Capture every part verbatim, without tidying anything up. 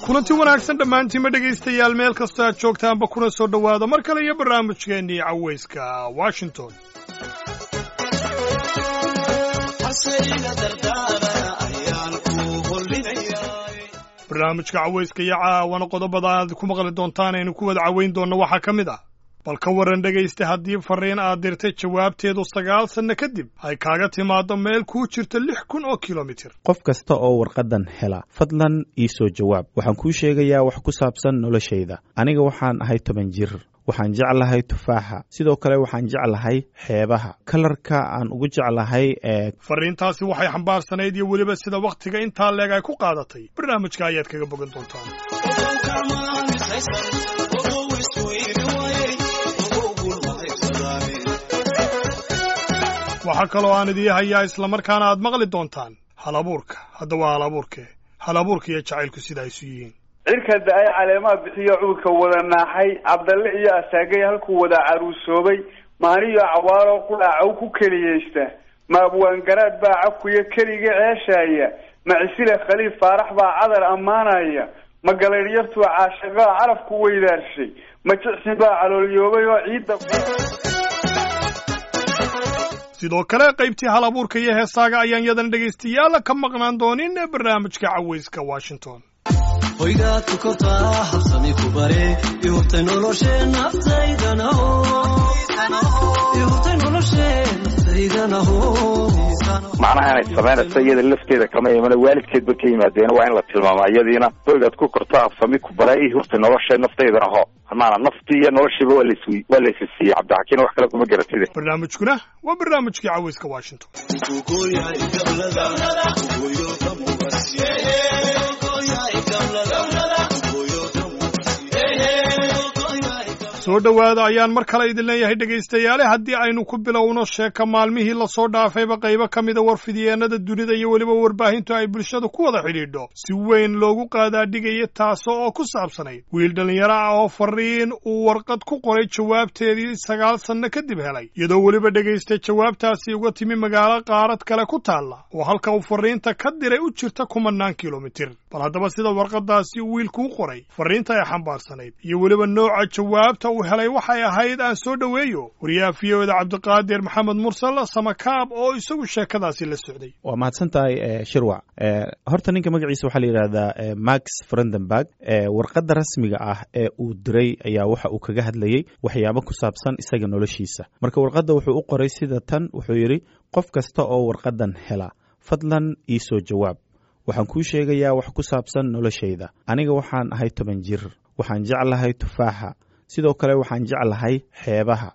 kulanti wanaagsan dhammaantiinba dhegaystayaal meel kastoo aad joogtaanba kuna soo dhowaada mar kale iyo barnaamijkeennii cawayska washington barnaamijka cawayska iyo caawana qodobada aad ku maqli doontaan aynu ku wada cawayn doonno waxaa ka mid ah bal ka warran dhegaysta haddii farriin aad dirtay jawaabteedu sagaal sanno kadib ay kaaga timaaddo meel kuu jirto lix kun oo kilomitir qof kasta oo warqaddan hela fadlan ii soo jawaab waxaan kuu sheegayaa wax ku saabsan noloshayda aniga waxaan ahay toban jir waxaan jeclahay tufaaxa sidoo kale waxaan jeclahay xeebaha kalarka aan ugu jeclahay ee farriintaasi waxay xambaarsanayd iyo weliba sida wakhtiga intaa leeg ay ku qaadatay barnaamijka ayaad kaga bogan doontaan waxaa kaloo aan idii hayaa islamarkaana aad maqli doontaan hal abuurka hadda waa hal abuurke hal abuurka iyo jacaylku sida ay isu yihiin cirka da-ay caleemaha bixiyo cudurka wada naaxay cabdalle iyo asaagay halkuu wada caruusoobay maaniyo cawaaro qudhaacow ku keliyeysta ma abwaangaraad baa cakuyo keliga ceeshaaya ma cisile khaliif faarax baa cadar ammaanaya ma galaydhyartuu caashaqaa carafku weydaarshay ma jicsi baa caloolyoobay oo ciidda sidoo kale qaybtii hal abuurka iyo heesaaga ayaan yadan dhegaystayaala ka maqnaan doonin ee barnaamijka cawayska washington hoygaad ku kortaa habsami ku bare ihurtay noloshee naftaydanaho ihurtay noloshee naftaydanaho macnaha inay samaynayso iyada lafteeda kama imana waalidkeedba ka yimaadeena waa in la tilmaamaa iyadiina hoygaad ku kortaa habsami ku bare ihurtay noloshee naftaydanaho maana naftii iyo noloshiiba waa lays waa laysa siiyey cabdixakiin wax kale kuma garatide barnaamijkuna waa barnaamijkii cawayska washington soo dhowaada ayaan mar kale idin leeyahay dhegaystayaale haddii aynu ku bilowno sheeka maalmihii lasoo dhaafayba qaybo ka mida warfidyeenada dunida iyo weliba warbaahintu ay bulshadu ku wada xidhiidho si weyn loogu qaadaadhigaya taasoo oo ku saabsanayd wiil dhallinyaro ah oo farriin uu warqad ku qoray jawaabteedii sagaal sanno kadib helay iyadoo weliba dhegaystay jawaabtaasi uga timi magaalo qaarad kale ku taalla oo halka uu farriinta ka diray u jirta kumanaan kilomitir bal haddaba sida warqaddaasi uu wiilkuu qoray farriinta ay xambaarsanayd iyo weliba nooca jawaabta uu helay waxay ahayd aan soo dhoweeyo wariyaha v o da cabdiqaadir maxamed mursal samakaab oo isagu sheekadaasi la socday waa mahadsan tahay shirwac horta ninka magaciisa waxaa la yidhaahdaa max frendenberg warqadda rasmiga ah ee uu diray ayaa waxa uu kaga hadlayey waxyaabo ku saabsan isaga noloshiisa marka warqadda wuxuu u qoray sida tan wuxuu yidhi qof kasta oo warqaddan hela fadlan ii soo jawaab waxaan kuu sheegayaa wax ku saabsan noloshayda aniga waxaan ahay toban jir waxaan jeclahay tufaaxa sidoo kale waxaan jeclahay xeebaha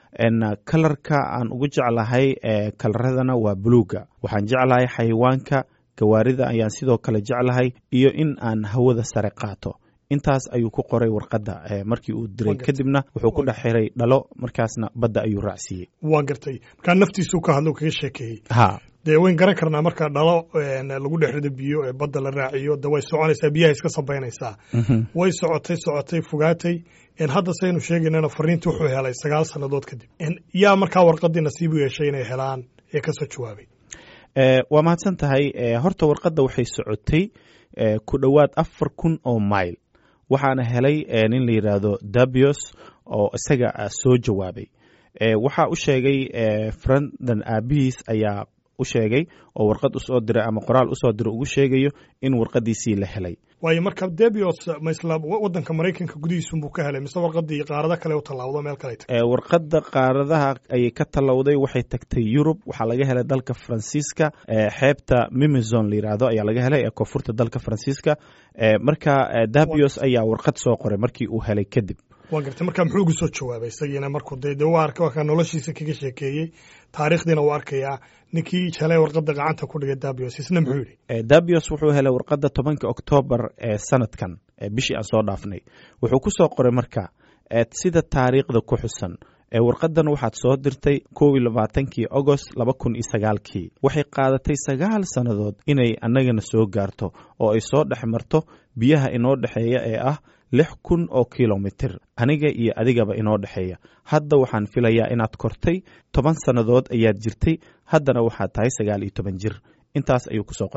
kalarka aan ugu jeclahay kalaradana waa buluuga waxaan jeclahay xayawaanka gawaarida ayaan sidoo kale jeclahay iyo in aan hawada sare qaato intaas ayuu ku qoray warqadda markii uu diray kadibna wuxuu ku dhex xiray dhalo markaasna badda ayuu raacsiiyey waa gartay markaa naftiisuu ka hadlo kaga sheekeeyey ha dee wayn garan karnaa marka dhalo lagu dhex rido biyo ee badda la raaciyo de way soconaysaa biyaha iska sabaynaysaa way socotay socotay fogaatay hadda saynu sheegaynana farriintii wuxuu helay sagaal sannadood kadib yaa markaa warqaddii nasiib u yeeshay inay helaan ee ka soo jawaabay waa mahadsan tahay horta warqadda waxay socotay ku dhowaad afar kun oo mayl waxaana helay nin la yidhaahdo dabios oo isaga soo jawaabay waxaa u sheegay frenden aabihiis ayaa u sheegay oo warqad usoo diray ama qoraal usoo diray ugu sheegayo in warqaddiisii la helay waayo marka debios ma isla waddanka maraykanka gudihiisunbuu ka helay mise warqaddii qaarada kale u tallawdo meel kale tagtay warqadda qaaradaha ayay ka tallawday waxay tagtay yurub waxaa laga helay dalka faransiiska xeebta mimizon la yidhaahdo ayaa laga helay ee koonfurta dalka faransiiska marka dabios ayaa warqad soo qoray markii uu helay kadib waa gartay marka muxuu ugu soo jawaabay isagiina markuu de de waa arka wakaa noloshiisa kaga sheekeeyey taariikhdiina uu arkayaa ninkii helay warqadda gacanta ku dhigay dabios isna muxuu yidhi dabios wuxuu helay warqadda tobanka oktoobar ee sanadkan bishii aan soo dhaafnay wuxuu ku soo qoray marka sida taariikhda ku xusan warqaddan waxaad soo dirtay kow iyo labaatankii agost laba kun iyo sagaalkii waxay qaadatay sagaal sannadood inay annagana soo gaarto oo ay soo dhex marto biyaha inoo dhexeeya ee ah lix kun oo kilomitir aniga iyo adigaba inoo dhexeeya hadda waxaan filayaa inaad kortay toban sannadood ayaad jirtay haddana waxaad tahay sagaal iyo toban jir intaas ayuu ku soo qoray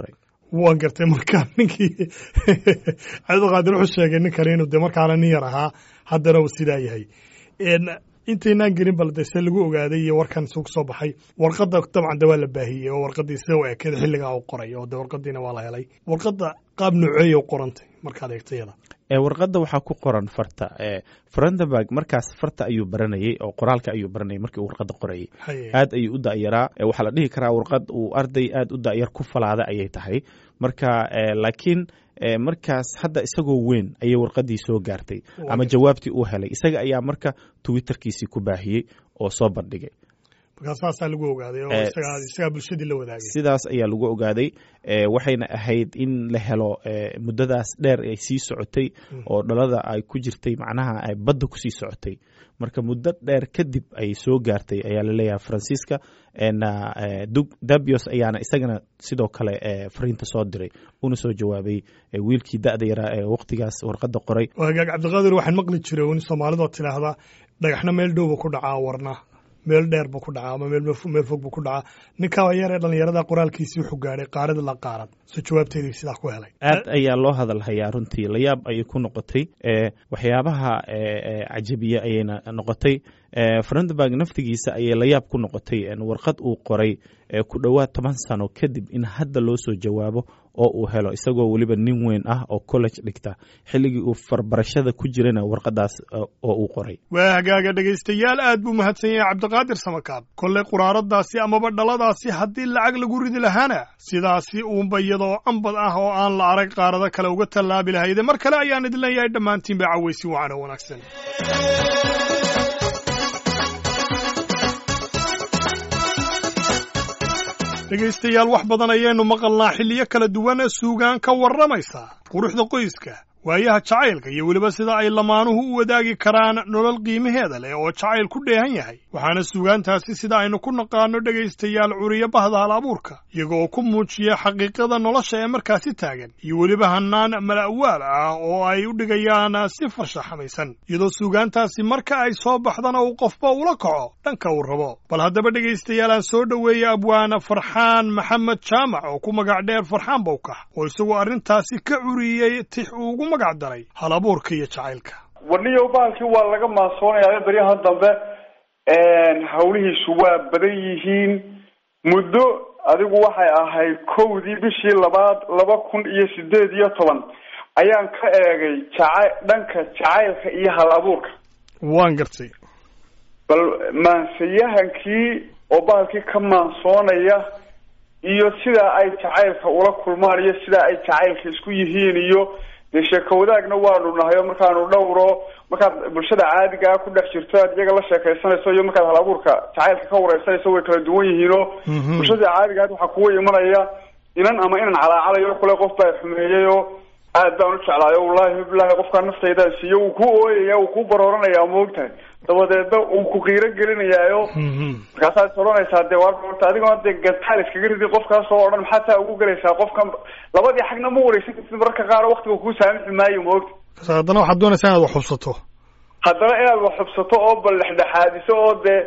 waan gartay markaa ninkii cabdiqaadir wuxuu sheegay ninkani inuu dee markaana nin yar ahaa haddana uu sidaa yahay intaynaan gelin bal de se lagu ogaaday iyo warkan suu soo baxay warqadda dabcan de waa la baahiyey oo warqaddii sida u ekeed xilligaa u qoray oo de warqaddiina waa la helay warqadda qaab nooceeya u qorantay markaad eegto iyada warqadda waxaa ku qoran farta Vandenberg markaas farta ayuu baranayay oo qoraalka ayuu baranayay markii uu warqadda qorayay aad ayuu u da'yaraa waxaa la dhihi karaa warqad uu arday aad u da'yar ku falaada ayay tahay marka laakiin markaas hadda isagoo weyn ayay warqaddii soo gaartay ama jawaabtii uu helay isaga ayaa marka twitterkiisii ku baahiyey oo soo bandhigay saasaa lagu ogaaday oo isagaa bulshadii la wadaagay sidaas ayaa lagu ogaaday waxayna ahayd in la helo muddadaas dheer ay sii socotay oo dhalada ay ku jirtay macnaha badda ku sii socotay marka muddo dheer kadib ay soo gaartay ayaa la leeyahay Francisca Dabios ayaana isagana sidoo kale fariinta soo diray una soo jawaabay wiilkii da'da yaraa ee waqtigaas warqadda qoray wagaag Cabdiqaadir waxaan maqli jiray in Soomaalidu tiraahdo dhagaxna meel dhow ku dhacaa warna meel dheer buu ku dhacaa ama meel meel fog buu ku dhacaa ninka yar ee dhalinyarada qoraalkiisii wuxuu gaaray qaarada la qaaran soo jawaabteedii sidaa ku helay aad ayaa loo hadal hayaa runtii la yaab ayay ku noqotay waxyaabaha cajabiye ayayna noqotay Vandenberg naftigiisa ayay la yaab ku noqotay warqad uu qoray ku dhowaad toban sano kadib in hadda loo soo jawaabo oo uu helo isagoo weliba nin weyn ah oo college dhigta xilligii uu farbarashada ku jirana warqadaas oo uu qoray waa hagaaga dhegaystayaal aad buu mahadsan yahay Cabdiqaadir Samakaab kolley quraaradaasi amaba dhaladaasi haddii lacag lagu ridi lahaana sidaasi uunba iyadoo ambad ah oo aan la arag qaarada kale uga tallaabi lahayde mar kale ayaan idin leeyahay dhammaantiinba cawaysi wacan oo wanaagsan dhegaystayaal wax badan ayaynu maqalnaa xilliyo kala duwan ee suugaan ka warramaysa quruxda qoyska waayaha jacaylka iyo weliba sida ay lamaanuhu u wadaagi karaan nolol qiimaheeda leh oo jacayl ku dheehan yahay waxaana suugaantaasi sida aynu ku naqaano dhegaystayaal curiyo bahda hal abuurka iyagoo ku muujiya xaqiiqada nolosha ee markaasi taagan iyo weliba hannaan mala'waal ah oo ay u dhigayaan si farshaxamaysan iyadoo suugaantaasi marka ay soo baxdana uu qofba ula kaco dhanka uu rabo bal haddaba dhegaystayaal aan soo dhoweeya abwaana Farxaan Maxamed Jaamac oo ku magac dheer Farxaan Bowkax oo isagoo arrintaasi ka curiyey tix ugu magac daray hal abuurka iyo jacaylka warniyo baalkii waa laga maasoonayaa baryahan dambe hawlihiisu waa badan yihiin muddo adigu waxay ahayd kowdii bishii labaad laba kun iyo sideed iyo toban ayaan ka eegay jacayl dhanka jacaylka iyo hal abuurka waan gartay bal maansayahankii oo baalkii ka maansoonaya iyo sida ay jacaylka ula kulmaan iyo sida ay jacaylka isku yihiin iyo dee sheeko wadaagna waanu nahayo markaanu dhowro markaad bulshada caadigaa ku dhex jirto aad iyaga la sheekaysanayso iyo markaad hal abuurka jacaylka ka wareysanayso way kala duwan yihiinoo bulshada caadiga ad waxaa kuwa imanaya inan ama inan calaacalayo kule qof baa xumeeyeyoo aad baan u jeclaayo wallaahi bilahi qofkaa naftaydaa siiyo wuu ku ooyaya wuu ku barooranayaa maogtahay dabadeedna uu ku qiiro gelinayaayo markaasaad soranaysaa dee waa adigoo dee gataal iskaga ridi qofkaas oo dhan maxaa taa ugu gelaysaa qofkan labadii xagna ma wareysan kartid mararka qaar waktiga kuu saamixi maayo maogta haddana waxaad doonaysaa inaad wax xubsato haddana inaad wax xubsato oo bal dhexdhexaadiso oo dee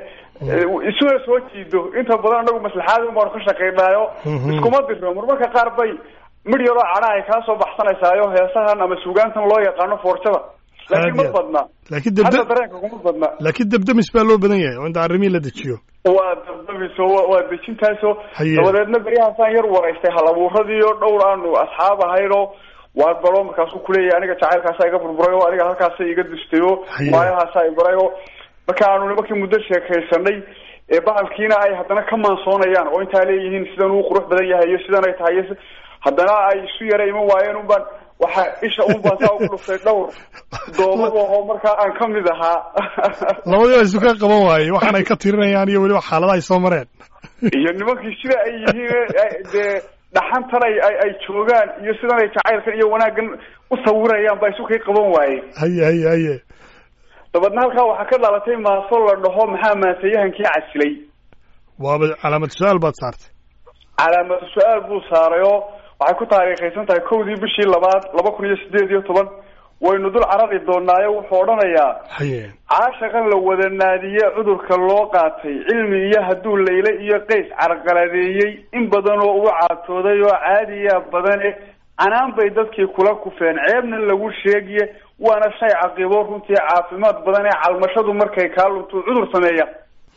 isuna soo jiido inta badan anagu maslaxaad un baanu ka shaqaynaayo iskuma diro marmarka qaar bay mid yaroo cadha ay kaa soo baxsanaysaayo heesahan ama suugaantan loo yaqaano foorjada laakiin ma badna laakiin dabda hadda dareenka kuma badna laakiin dabdamis baa loo badan yahay oo inta arrimihii la dejiyo waa dabdamis oo waa dejintaasoo dabadeedna beryahaasaan yar waraystay hal abuuradii oo dhowr aanu asxaab ahaynoo waa balo markaasuu kuleeyahay aniga jacaylkaasaa iga burburay oo aniga halkaasa iga dustay oo maayahaasaa ibaray oo marka aanu nimankii muddo sheekaysanay ee bahalkiina ay haddana ka maansoonayaan oo intaa leeyihiin sidan uu qurux badan yahay iyo sidan ay tahay haddana ay isu yara iman waayeen un baan waxaa isha un baan saa ugu dhuftay dhowr doomad oo markaa aan ka mid ahaa labadii isu ka qaban waaye waxaan ay ka tirinayaan iyo weliba xaalada ay soo mareen iyo nimankii sida ay yihiin dee dhaxantan ay ay joogaan iyo sidan ay jacaylkan iyo wanaaggan u sawirayaan baa isu kay qaban waaye haye haye haye dabeedna halkaa waxaa ka dhalatay maaso la dhaho maxaa maasayahankii casilay waaba calaamad su-aal baad saartay calaamad su-aal buu saaray oo waxay ku taariikhaysan tahay kowdii bishii labaad laba kun iyo sideed iyo toban waynu dul carari doonaayo wuxuu odhanayaa haye caashaqan la wada naadiye cudurka loo qaatay cilmi iyo hadduu layle iyo qays carqaladeeyey in badan oo u caatooday oo caadiya badane canaan bay dadkii kula kufeen ceebna lagu sheegiye waana shay caqibo runtii caafimaad badan ee calmashadu markay kaa luntuu cudur sameeya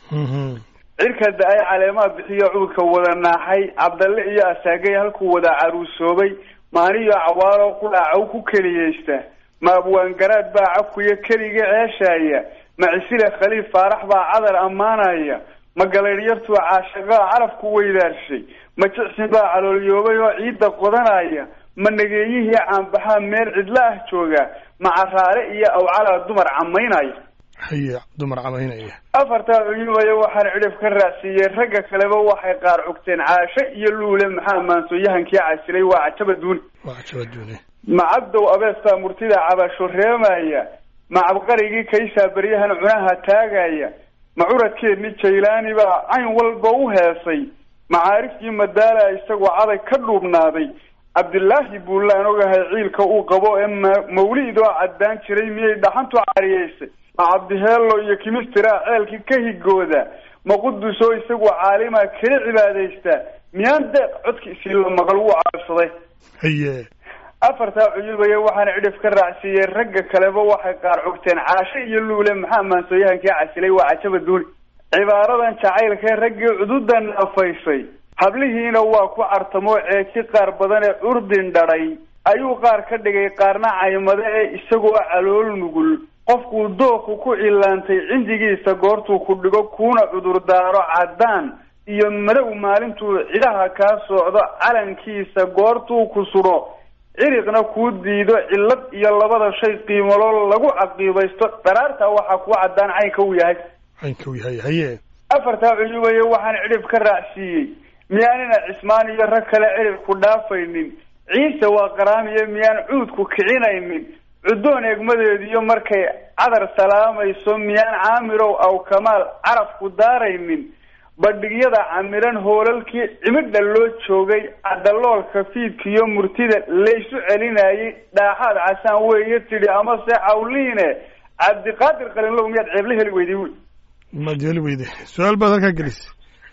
cirka da-ay caleemaha bixiyo cudurka wada naaxay cabdalle iyo asaagay halkuu wada caruusoobay maaniyo cawaaro qudhaacow ku keliyeysta ma abwaangaraad baa cakuya keliga ceeshaaya ma cisile khaliif faarax baa cadar ammaanaya ma galaydhyartuu caashaqaa carafku weydaarshay ma jicsin baa caloolyoobay oo ciidda qodanaya ma nageeyihii caanbaxaa meel cidla ah jooga ma caraare iyo awcalaa dumar camaynaya haye dumar camaynaya afartaa cuyubaya waxaan cidhif ka raacsiiyey ragga kaleba waxay qaar cogteen caasho iyo luule maxaa maansooyahankii casilay waa cajaba duuni waa cajaba duuni ma cabdow abeestaa murtida cabasho reemaya ma cabqarigii kaysaa beryahan cunaha taagaya ma curadkeedni jaylaani baa cayn walba u heesay macaarifkii madaala isagoo caday ka dhuubnaaday cabdilaahi buullaan ogahay ciilka uu qabo ee mawliid oo caddaan jiray miyay dhaxantu cariyeysay ma cabdiheello iyo kimistira ceelkii ka higooda ma qudus oo isagu caalima kala cibaadaysta miyaan deeq codkiisii la maqal wuu caabsaday haye afartaa cuyubaya waxaan cidhif ka raacsiiyey ragga kaleba waxay qaar cogteen caasho iyo luule maxaa maansooyahankii casilay waa cajaba duuni cibaaradan jacaylkee raggii cududa naafaysay hablihiina waa ku cartamoo ceeki qaar badan ee urdin dhadhay ayuu qaar ka dhigay qaarna caymade ee isagoo calool nugul qofkuu dooqu ku cilaantay cindigiisa goortuu ku dhigo kuuna cudurdaaro caddaan iyo madow maalintuu cidhaha kaa socdo calankiisa goortuu ku sudho ciriqna kuu diido cillad iyo labada shay qiimalo lagu caqiibaysto daraartaa waxaa kuu caddaan caynka uu yahay caynka uu yahay haye afartaa cuyubaya waxaan cidhif ka raacsiiyey miyaanina cismaan iyo rag kale cidhif ku dhaafaynin ciise waa qaraamiye miyaan cuudku kicinaynin cuddoon eegmadeediyo markay cadar salaamayso miyaan caamirow aw kamaal carafku daaraynin badhigyada camiran hoolalkii cimidha loo joogay cadaloolka fiidkiiyo murtida laysu celinayay dhaaxaad casaan weeye tidhi ama se cawliine cabdiqaadir qalinlow miyaad ceebla heli weyday wy maad heli weyday su-aal baad halkaa gelisay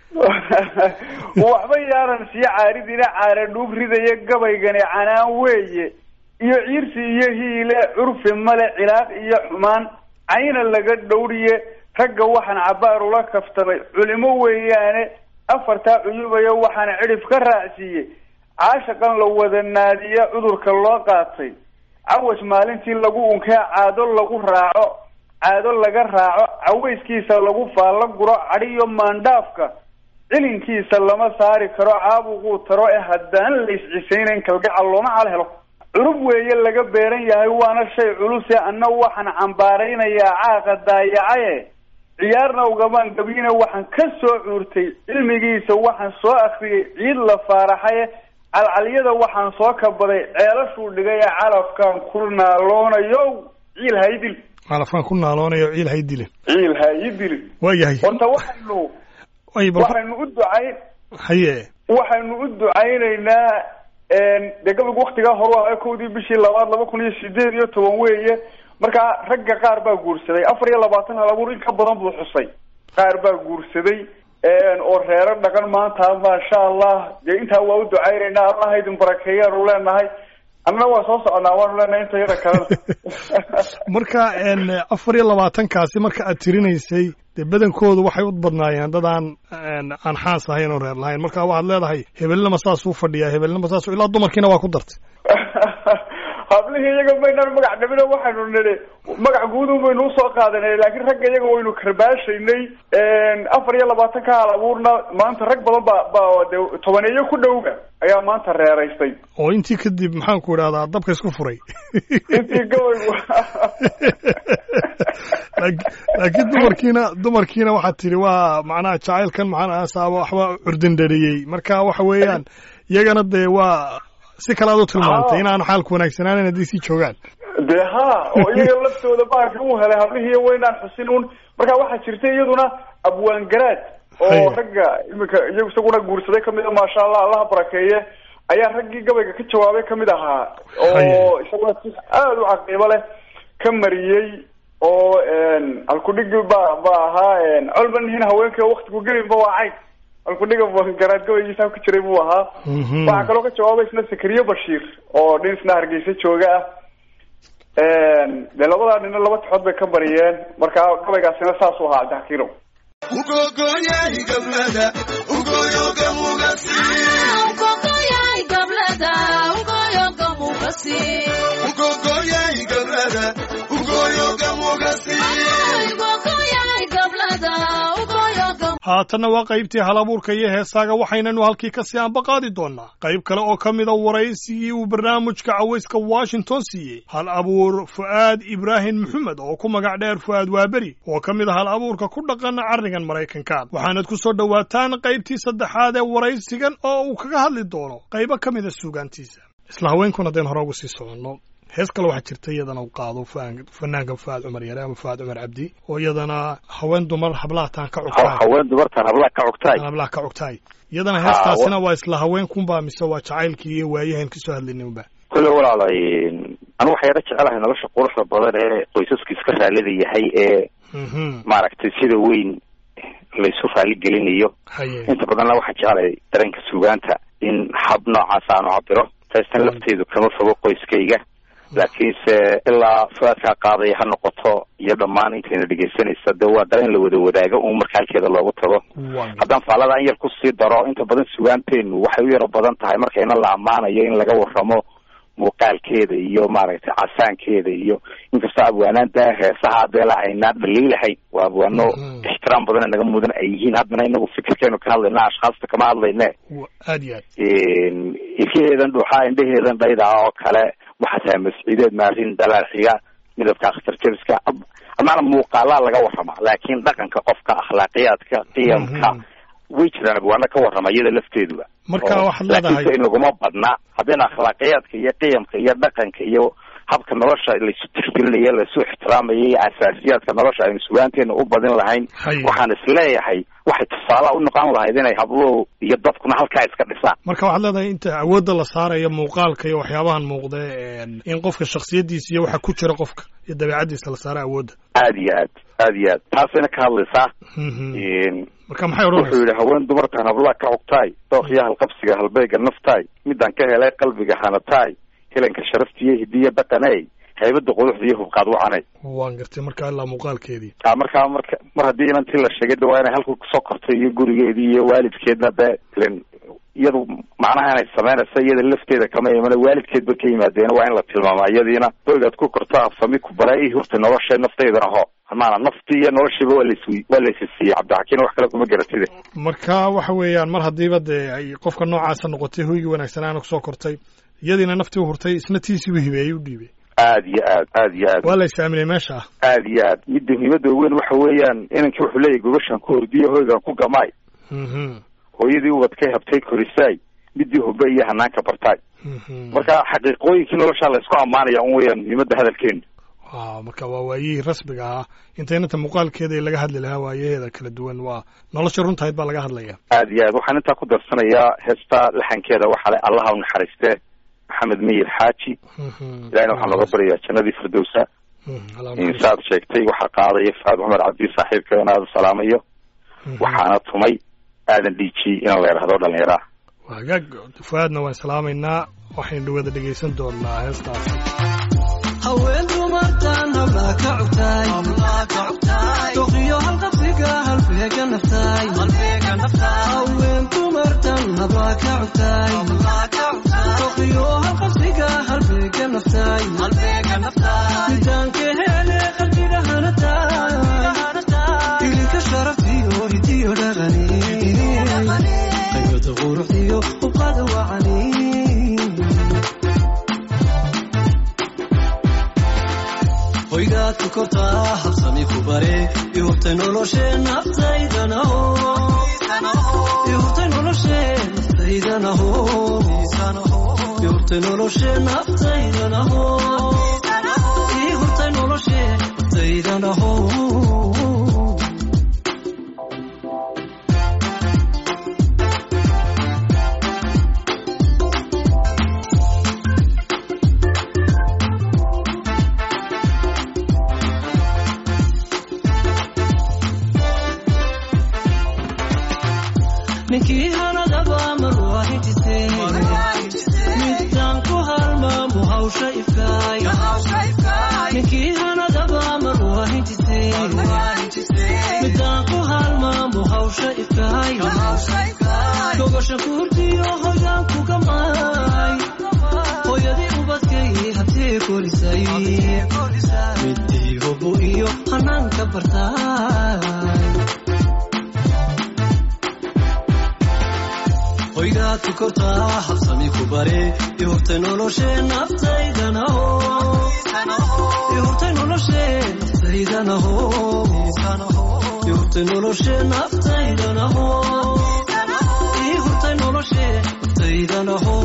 waxba yaanan sii caaridina caara dhuug ridaya gabaygani canaan weeye iyo ciirsi iyo hiile curfi male cilaaq iyo xumaan cayna laga dhowriye ragga waxaan cabaar ula kaftamay culimo weeyaane afartaa cuyubaya waxaan cidhif ka raacsiiyey caashaqan la wada naadiya cudurka loo qaatay cawash maalintii lagu unkee caado lagu raaco caado laga raaco cawayskiisa lagu faalla guro cadhiyo maandhaafka cilinkiisa lama saari karo caabuquu taro ee haddaan layscisaynayn kalgacal looma cal helo curub weeye laga beeran yahay waana shay culuse anna waxaan cambaaraynayaa caaqa daayacaye ciyaarna ugamaan gabiina waxaan ka soo cuurtay cilmigiisa waxaan soo akriyay ciid la faaraxaye calcalyada waxaan soo kabaday ceelashuu dhigay ee calafkaan ku naaloonayo ciil haydil calafkaan ku naaloonayo ciil haydilin ciil haydilin waayahay horta waxaynu waxaynu u ducayn haye waxaynu u ducaynaynaa dee gabaygu waktigaa hore waa kowdii bishii labaad laba kun iyo sideed iyo toban weeye markaa ragga qaar baa guursaday afar iyo labaatan hal abuur in ka badan buu xusay qaar baa guursaday oo reero dhaqan maanta maasha allah dee intaa waa u ducaynaynaa allah idin barakeeyaanu leenahay annana waa soo soconaa waanu leenahay inta yada kalena marka afar iyo labaatankaasi marka aad tirinaysay dee badankoodu waxay u badnaayeen dad aan aan xaas ahayn oo reer lahayn marka waxaad leedahay hebelnama saasuu fadhiyaa hebelnama saas ilaa dumarkiina waa ku dartay hablihii iyaga maynaan magac dhabino waxaynu nidhi magac guudun baynu usoo qaadanay laakiin ragga iyaga waynu karbaashaynay afar iyo labaatanka hal abuurna maanta rag badan ba ba de tobaneeyo ku dhowga ayaa maanta reeraystay oo intii kadib maxaan ku idhahdaa dabka isku furay intii gabaygu laakiin dumarkiina dumarkiina waxaad tidhi waa macnaha jacaylkan maxaan saaba waxba curdin dhariyey marka waxa weeyaan iyagana dee waa si kale aad u tilmaantay inaanu xaalku wanaagsanaanan haddii sii joogaan de ha oo iyaga laftooda baarka uu helay hablihii waynaan xusin un marka waxaa jirta iyaduna abwaan garaad oo ragga iminka iyagu isaguna guursaday kamida maasha allah allaha barakeeye ayaa raggii gabayga ka jawaabay kamid ahaa oo isagoo si aad u caqiibo leh ka mariyey oo alkudhigi ba ba ahaa colban hin haweenka waqtigu gelinba waa cayn alkudhiga garaad gabaygiisa ku jiray buu ahaa waxaa kaloo ka jawaabay isna Sakariya Bashiir oo nin isna Hargeysa jooga ah de labada nin laba taxood bay ka mariyeen marka gabaygaasina saas u ahaa Daakiro ugogoyay gablada ugoyoga mugasi ugogoyay gablada ugoyoga mugasi ugogoyay gablada ugoyoga mugasi ugogoyay gablada ugoyoga haatanna waa qaybtii halabuurka iyo heesaaga waxaynanu halkii ka sii aanbaqaadi doonaa qayb kale oo ka mid a waraysigii uu barnaamijka cawayska Washington siiyey hal abuur Fuaad Ibraahim Maxamed oo ku magac dheer Fuaad Waaberi oo ka mid ah hal abuurka ku dhaqan Carrigan Mareykanka waxaanad ku soo dhawaataan qaybtii saddexaad ee waraysigan oo uu kaga hadli doono qaybo ka mid a suugaantiisa isla haweenkuna deen hore ugu sii socono hees kale waxaa jirta iyadana uu qaado fanaanka Fuaad Cumar Yare ama Fuaad Cumar Cabdi oo iyadana haween dumar hablaha taan ka cugtay haween dumartan hablaha ka cugtay hablaha ka cugtay iyadana heestaasina waa isla haweenkun baa mise waa jacaylkii iyo waayahan ka soo hadlinayba kullu walaalay anu waxay rajacalahay nolosha quruxda badan ee qoysaska iska raalida yahay ee maaragtay sida weyn la isu raali gelinayo inta badan waxa jeclay dareenka suugaanta in hab noocaas aan u cabiro taastan lafteedu kama fogo qoyskayga laakiinse ilaa Fuaadka qaaday ha noqoto iyo dhammaan intayna dhegeysanaysa de waa dareen la wada wadaaga oo marka halkeeda loogu tago haddaan faalada aan yar ku sii daro inta badan suugaanteenu waxay u yara badan tahay markayna la amaanayo in laga warramo muuqaalkeeda iyo maaragtay casaankeeda iyo inkasta abwaanaanta heesaha beela aynaa dhaliilahay waa abwaano ixtiraam badan naga mudan ay yihiin haddana inagu fikirkeenu ka hadlayna ashkhaasta kama hadlayne aad iyo aad ilkeheedan dhuuxaa indheheedan dhayda oo kale waxaa tahay masciideed maarin dalaal xiga midabka akhtar jeriska amaana muuqaalaa laga warrama laakiin dhaqanka qofka akhlaaqiyaadka qiyamka way jiraan abwaana ka warrama iyada lafteeduba marka waxaad leedahay in laguma badna haddana akhlaaqiyaadka iyo qiyamka iyo dhaqanka iyo habka nolosha la isu tixgelinayo la isu ixtiraamayo iyo asaasiyaadka nolosha aynu sugaanteena u badin lahayn waxaan isleeyahay waxay tusaale u noqon lahayd inay hablo iyo dadkuna halkaa iska dhisaan marka waxaad leedahay inta awoodda la saarayo muuqaalka iyo waxyaabahan muuqda in qofka shakhsiyadiisa iyo waxa ku jira qofka iyo dabeecadiisa la saaro awoodda aad iyo aad aad iyo aad taasina ka hadlaysaa marka maxay oranaysaa wuxuu yidhi haween dumarkan hablaha ka cugtaay dooqiya halqabsiga halbeega naftaay midaan ka helay qalbiga hanataay helanka sharaftiyo hidiya dhaqanay haybada quruxda iyo hubqaad wacanay waan gartay marka ilaa muuqaalkeedii ah marka marka mar haddii inantii la sheegay de waa inay halku kusoo kortay iyo gurigeedii iyo waalidkeedna de ilen iyadu macnaha inay samaynaysa iyada lafteeda kama imana waalidkeedba ka yimaadeen waa in la tilmaamaa iyadiina hoygaad ku korto afsami ku bara ii hurtay nolosha nafteydana ho maana naftii iyo noloshiiba waa lays waa laysisiiyey cabdixakiin wax kale kuma garatide marka waxa weeyaan mar haddiiba dee ay qofka noocaasa noqotay hoygii wanaagsanaan kusoo kortay iyadiina naftii u hurtay isna tiisiibu hibeeyey u dhiibay aad iyo aad aad iyo aad waa la isaaminay meesha ah aad iyo aad midda muhiimada weyn waxa weeyaan inankii wuxuu leeyahay gobashaan ku hordiyo hoygaan ku gamaay hooyadii ubadkay habtay korisaay midii hube iyo hanaanka bartaay marka xaqiiqooyinkii noloshaa la isku ammaanaya un weeyaan muhiimada hadalkeenu marka waa waayihii rasmiga ahaa intaynanta muuqaalkeeda laga hadli lahaa waayaheeda kala duwan waa nolosha runtahayd baa laga hadlaya aad iyo aad waxaan intaa ku darsanayaa heesta laxankeeda waxaa le allaha u naxariistee maxamed miyir xaaji ilahina waxaan looga baryayaa jannadii firdowsa insaad sheegtay waxaa qaadaya Fuaad Cumar Cabdi saaxiibkeena aad salaamayo waxaana tumay aadan dhiiji inaan la yidhaahdo dhallinyaraa waagaag Fuaadna waan salaamaynaa waxaynu dhawada dhegaysan doonaa heestaasi haween dumartan hablaha ka cugtaay doqiyo halqabsiga halbeega naftaay haween dumartan hablaha ka cugtaay doqiyo halqabsiga halbeega naftaay midaan ka hele qalbiga hanataay ilinka sharaftiyo hidiyo dhaqani qaybada quruxdiyo hubqada wacani hoygaad ku kortaa habsami ku bare ii hurtay noloshee naftaydanaho ii hurtay noloshee naftaydanaho ii hurtay noloshee naftaydanaho ii hurtay noloshee naftaydanaho ninkii hanadaba marwaahijisee midaan ku halmaamo hawsha ifkaay ninkii hanadaba marwaahijisee midaan ku halmaamo hawsha ifkaay gogosha kurdiyo hoyaan ku gamaay hooyadii ubadkay hatee korisay midii hobo iyo hanaanka bartaay hoygaad ku kortaa habsami ku bare ihurtay noloshee naftaydanaho ihurtay noloshee naftaydanaho ihurtay noloshee naftaydanaho ihurtay noloshee naftaydanaho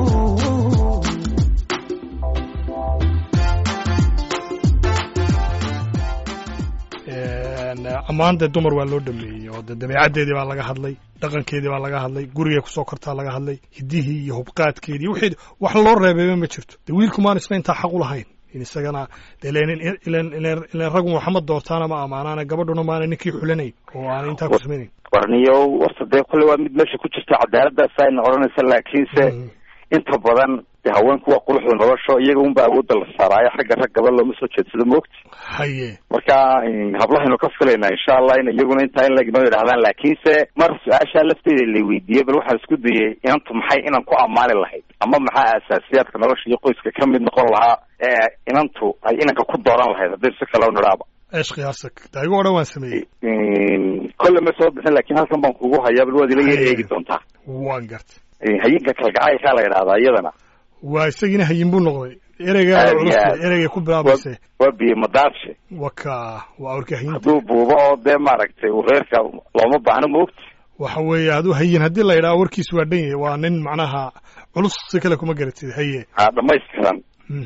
ammaanta dumar waa loo dhameeyey oo dabeecaddeedii baa laga hadlay dhaqankeedii baa laga hadlay gurigay kusoo kortaa laga hadlay hiddihii iyo hubqaadkeedii wixii wax loo reebayba ma jirto dee wiilku maan isna intaa xaq u lahayn in isagana dee ileen rag maxamed doortaana ma ammaanaana gabadhuna maana ninkii xulanayn oo aan intaa ku samaynayn warniyo warta dee kolley waa mid meesha ku jirta cadaaladdaas ayna odhanaysa laakiinse inta badan dee haweenku waa quruxda nolosho iyaga unba awoodda la saaraayo xagga rag gabadh looma soo jeedsado moogti haye marka hablahaynu ka filaynaa insha allah in iyaguna intaa in lagnoo yidhahdaan laakiinse mar su-aashaa lafteeda la weydiiyey bal waxaan isku dayay inantu maxay inan ku ammaani lahayd ama maxaa asaasiyaadka nolosha iyo qoyska ka mid noqon lahaa ee inantu ay inanka ku dooran lahayd haddii si kale nidhaaba eesh khiyaasak daigo o dhan waan sameeyey kolle ma soo bixin laakiin halkan baan kugu hayaa bal waad ila yar eegi doontaa waan gartay hayinka kalgacaylkaa la yidhahdaa iyadana waa isagiina hayin buu noqday ereygaa culus ereygay ku bilaabayse waa biyo madaadshe waka waa awrka hayinta hadduu buubo oo dee maaragtay uu reerka looma baahno moogti waxa weeye hadduu hayin haddii la yidhaha warkiisu waa dhan yahay waa nin macnaha culus si kale kuma garatid haye ha dhamaystiran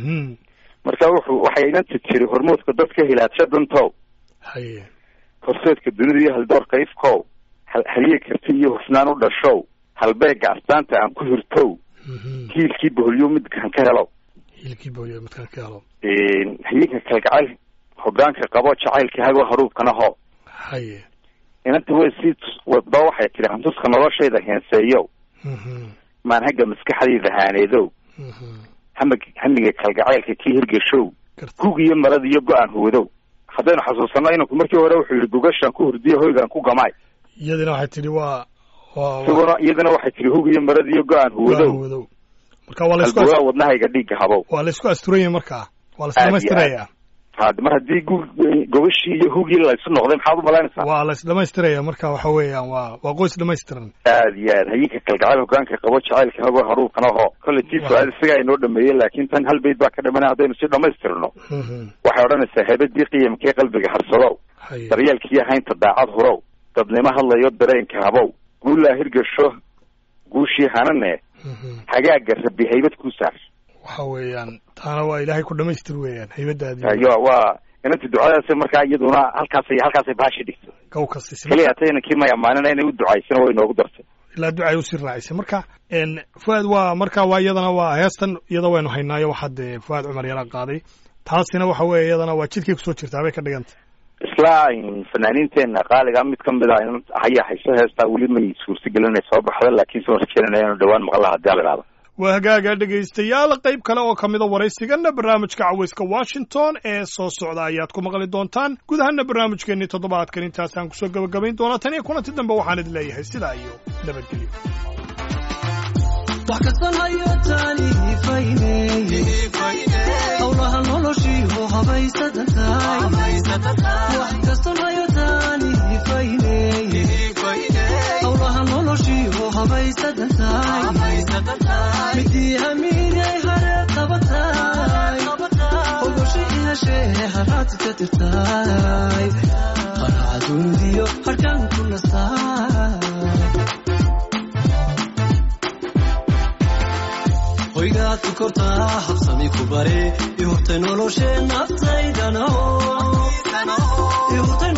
marka wuxuu waxay inanta tiri hormoodka dadka hilaadsha dantow haye horseedka dunida iyo haldoorka ifkow halye karti iyo hufnaan u dhashow halbeega astaanta aan ku hirtow hiilkii boholyo midkaan ka helo hiilkii boholyo midkaan ka helo hayinka kalgacayl hogaanka qabo jacaylka hago haruubkana ho haye inanta way sii wadba waxay tiri hantuska noloshayda heenseeyow maanhaga maskaxdayda haaneedow hamig hamiga kalgacaylka kii hirgashow hug iyo marada iyo go-aan huwadow haddaynu xasuusanno inanku markii hore wuxuu yidhi gogashaan ku hurdiyo hoygaan ku gamaay iyadina waxay tidhi waa isaguna iyadana waxay tiri hug iyo marada iyo go-aan huwadow marka waa laisku halbowlaa wadnahayga dhiigga habow waa la isku asturan yahay markaa waa la isdhamaystirayaa ha mar haddii gogashii iyo hugii la isu noqday maxaad u malaynaysaa waa la isdhamaystiraya marka waxa weeyaan waa waa qoys dhamaystiran aad iyo aad hayinka kalgacayl hogaanka qabo jacaylka hago haruubkana ho kolley tii su-aal isagaa inoo dhameeyey laakiin tan hal bayd baa ka dhimanay haddaynu si dhamaystirno waxay odhanaysaa heebadii qiyamkii qalbiga harsadow daryeelkiiyo haynta daacad hurow dadnimo hadlayo dareenka habow guullaa hirgasho guushii hanane hagaaga rabi haybad ku saar waxa weeyaan taana waa ilaahay ku dhamaystir weeyaan haybadaadi ayo waa inanta ducadaas markaa iyaduna halkaasay halkaasay baashi dhigtay gaw kasta kaliya hatayna kii may ammaanina inay u ducaysana way inoogu dartay ilaa ducay usii raacisay marka fuaad waa marka waa iyadana waa heestan iyada waynu haynaayo waxaa dee fuaad cumar yara qaaday taasina waxa weeye iyadana waa jidkay kusoo jirtaa bay ka dhigantay isla fanaaniinteena qaaliga mid ka mid a haya hayso heestaa weli may suurtagelin inay soo baxda laakiin soo rajeynaya inu dhawaan maqla haddii ala idhahdo waa hagaaga dhegaystayaal qayb kale oo ka mida waraysigana barnaamijka cawayska washington ee soo socda ayaad ku maqli doontaan guud ahaana barnaamijkeennii toddobaadkan intaasaan kusoo gabagabayn doonaa tan iyo kulanti dambe waxaan idin leeyahay sidaa iyo nabadgelyo wax kastan hayo taanii fayney howlaha noloshiiho habaysatan tahay wax kastan hayo taanii fayney howlaha noloshiiho habaysatan tahay midii hamiinay hare qabatay ogoshi ihashee haraad ka tirtay haracaduudiyo harkaan ku nastaay hoygaad ku kortaa habsami ku bare ihurtay noloshee naftaydanaho